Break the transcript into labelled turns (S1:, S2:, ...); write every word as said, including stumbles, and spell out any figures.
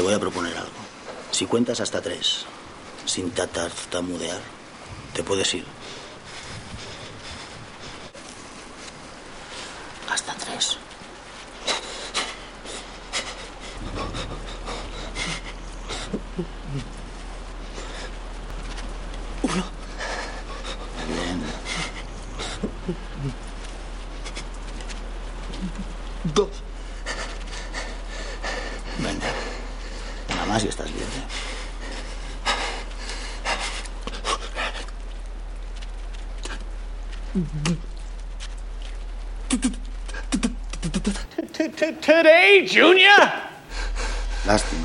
S1: voy a proponer algo. Si cuentas hasta tres, sin tartamudear, te puedes ir. Hasta tres.
S2: Uno.
S1: Bien.
S2: Dos.
S1: Venga. Nada más y estás libre.
S3: Today, Junior?
S1: Lástima.